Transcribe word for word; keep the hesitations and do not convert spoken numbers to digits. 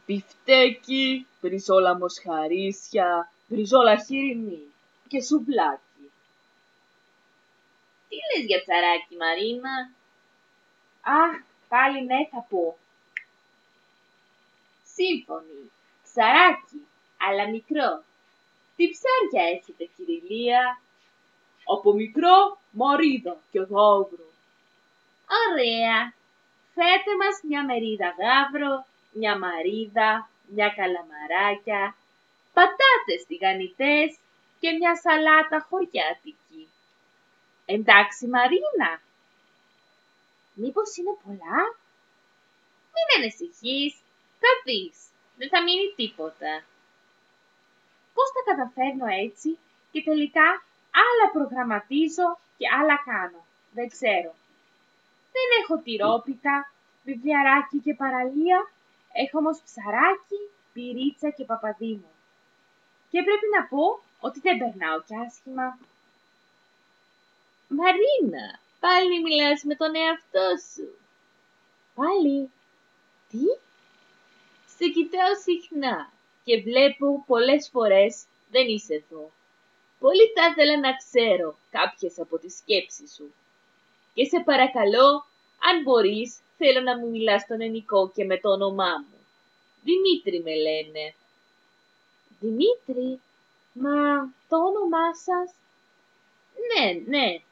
μπιφτέκι, μπριζόλα μοσχαρίσια, μπριζόλα χοιρινή και σουβλάκι. Τι λες για ψαράκι, Μαρίνα? Αχ, πάλι ναι θα πω. Σύμφωνοι. Ψαράκι, αλλά μικρό. Τι ψάρια έχετε, κυριλία? Από μικρό, μαρίδα και γάβρο. Ωραία. Φέρτε μας μια μερίδα γάβρο, μια μαρίδα, μια καλαμαράκια, πατάτες τηγανιτές και μια σαλάτα χωριάτικη. Εντάξει, Μαρίνα? Μήπως είναι πολλά? Μην ανησυχείς, θα δεις, δεν θα μείνει τίποτα. Πώς τα καταφέρνω έτσι και τελικά άλλα προγραμματίζω και άλλα κάνω, δεν ξέρω. Δεν έχω τυρόπιτα, βιβλιαράκι και παραλία, έχω όμως ψαράκι, πυρίτσα και παπαδίμο. Και πρέπει να πω ότι δεν περνάω κι άσχημα. Μαρίνα, πάλι μιλάς με τον εαυτό σου. Πάλι, τι? Σε κοιτάω συχνά και βλέπω πολλές φορές δεν είσαι εδώ. Πολύ θα ήθελα να ξέρω κάποιες από τις σκέψεις σου. Και σε παρακαλώ, αν μπορείς, θέλω να μου μιλάς στον ενικό και με το όνομά μου. Δημήτρη με λένε. Δημήτρη, μα το όνομά σας? Ναι, ναι,